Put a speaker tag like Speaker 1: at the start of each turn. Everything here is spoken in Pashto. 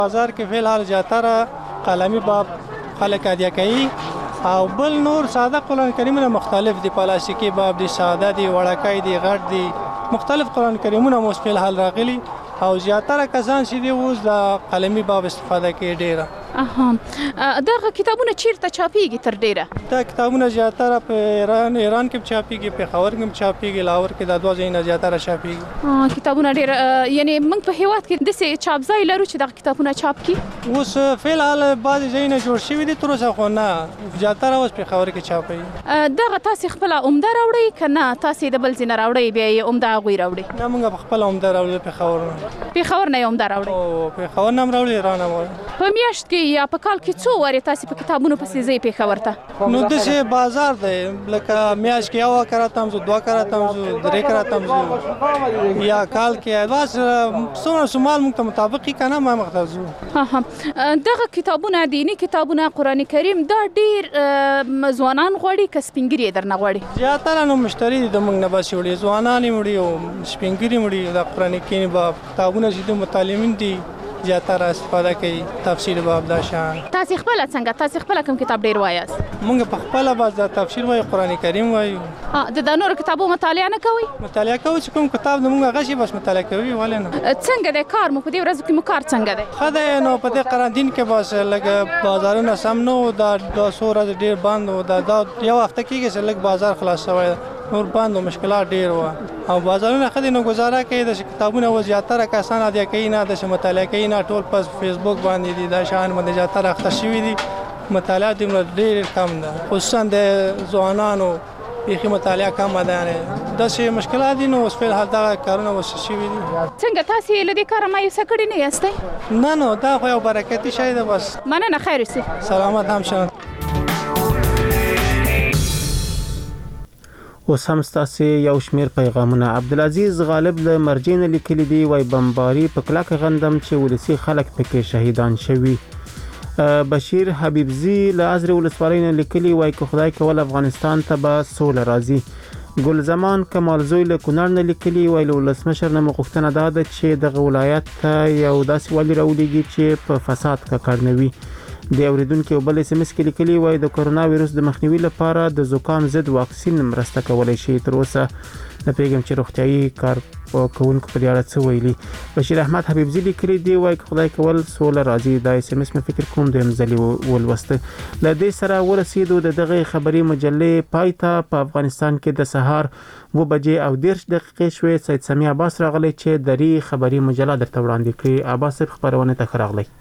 Speaker 1: بازار کې فی الحال زیاتره قلمي باب خلک ادیا کوي او بل نور ساده قرآن کریمونه مختلف دي، پلاستیکي باب دي، ساده دي، وړکای دي، غټ دي، مختلف قرآن کریمونه مو فی الحال راغلي او زیاتره کسان چې دي اوس د قلمي باب استفاده کوي ډیره.
Speaker 2: دغه کتابونه چیرته چاپیږي تر ډیره؟
Speaker 1: دا کتابونه زیاتره په ایران کې چاپیږي، پېښور کې چاپیږي، لاهور کې د دوه ځایونو زیاتره چاپیږي.
Speaker 2: کتابونه ډیر یعنی موږ په هیواد کې داسې چاپ ځای لرو چې دغه کتابونه چاپ کړي؟
Speaker 1: اوس فی الحال بعضې ځایونه جوړ شوي دي تر اوسه، خو نه زیاتره اوس پېښور کې چاپوي.
Speaker 2: دغه تاسې خپله عمده راوړئ که نه تاسې د بل ځای نه راوړئ بیا یې عمده هغوی راوړئ؟
Speaker 1: نه موږ په خپله عمده راوړو، پېښور نه.
Speaker 2: پېښور نه یې عمده راوړئ؟
Speaker 1: او پېښور نه هم راوړو، ایران هم راوړو.
Speaker 2: په میاشت کې یا په کال کې څو وارې تاسې په کتابونو پسې ځئ پېښور ته؟
Speaker 1: نو داسې بازار دی لکه میاشت کې یو کره ته هم ځو، دوه کره ته هم ځو، درې کره ته هم ځو، یا کال کې بس څومره شمال موږ ته مطابق وي که نه ما مخ ته ځو.
Speaker 2: دغه کتابونه دیني کتابونه قرآن کریم دا ډېر ځوانان غواړي که سپین ږیري یې درنه غواړي؟
Speaker 1: زیاتره نو مشتري دي د موږ نه بس وړي، ځوانان یې وړي او سپین ږیري وړي. د قرآن کریم باب کتابونه چې د متعلمین دي زیاتره استفاده کوي، تفسیر باب دا شان.
Speaker 2: تاسې خپله څنګه؟ تاسې خپله کوم کتاب ډېر وایاست؟
Speaker 1: موږ په خپله بس د تفسیر وایو، قرآن کریم وایو.
Speaker 2: د نورو کتابو مطالعه نه کوئ؟
Speaker 1: مطالعه کوو چې کوم کتاب د موږ هغه شي بس مطالعه کوي، ولې نه.
Speaker 2: څنګه دی کار مو په دې ورځو کې مو کار څنګه دی؟
Speaker 1: ښه دی. نو په دې قرآن کې بس لږ بازارونه سم نه وو، دا څو ورځې ډېر بند وو، دا یو هفته کېږي چې لږ بازار خلاص شوی، نور بند و، مشکلات ډېر وو او بازارونه ښه دي. نو ګزاره کوي داسې کتابونه اوس زیاتره کسان ادیا کوي نه، داسې مطالعه کوي نه، ټول په فیسبوک باندې دي، دا شیان باندې زیاتره اخته شوي دي. مطالعه دومره ډېر کم ده، خصوصا د ځوانانو بیخي مطالعه کمه ده، یعنې داسې مشکلات دي. نو اوس فی الحال دغه کارونه اوس شوي دي.
Speaker 2: څنګه تاسې له دې کاره مایوسه کړي نه یاستئ؟
Speaker 1: نه نو دا خو یو برکتي شی ده بس.
Speaker 2: مننه، خیر اوسئ.
Speaker 1: سلامت هم شه.
Speaker 3: اوس هم ستاسې یو شمېر پیغامونه. عبدالعزیز غالب له مرجې نه لیکلي دي، وایي بمباري په کلکه غندم چې ولسي خلک پکې شهیدان شوي. بشیر حبیبزي له ازرې ولسوالۍ نه لیکلي، وایي که خدای کول افغانستان ته به سوله راځي. ګل زمان کمالزوی له کونړ نه لیکلي، وایي له ولسمشر نه مو غوښتنه دا ده چې دغه ولایت ته یو داسې والي راولېږي چې په فساد ککړ نه وي. د اوریدونکو بل اس ام اس کې لیکلي، وایي د کورونا وایرس د مخنیوي لپاره د زکام ضد واکسین مرسته کولای شي. تر اوسه نه پیغام چې روغتیايي کارکوونکو په دې اړه څه ویلي. بشیر احمد حبیبزي لیکلي دی، وایي که خدای کول سوله راځي. دا اس ام اس مې فکر کوم دویم ځلې ولوسته. له دې سره ورسېدو د دغه خبري مجلې پای ته. په افغانستان کې د سهار 2:30 شوې. سید سمیع عباس راغلی چې دری خبري مجله درته وړاندې کړي. عباس صاحب خبرونه ته راغلی.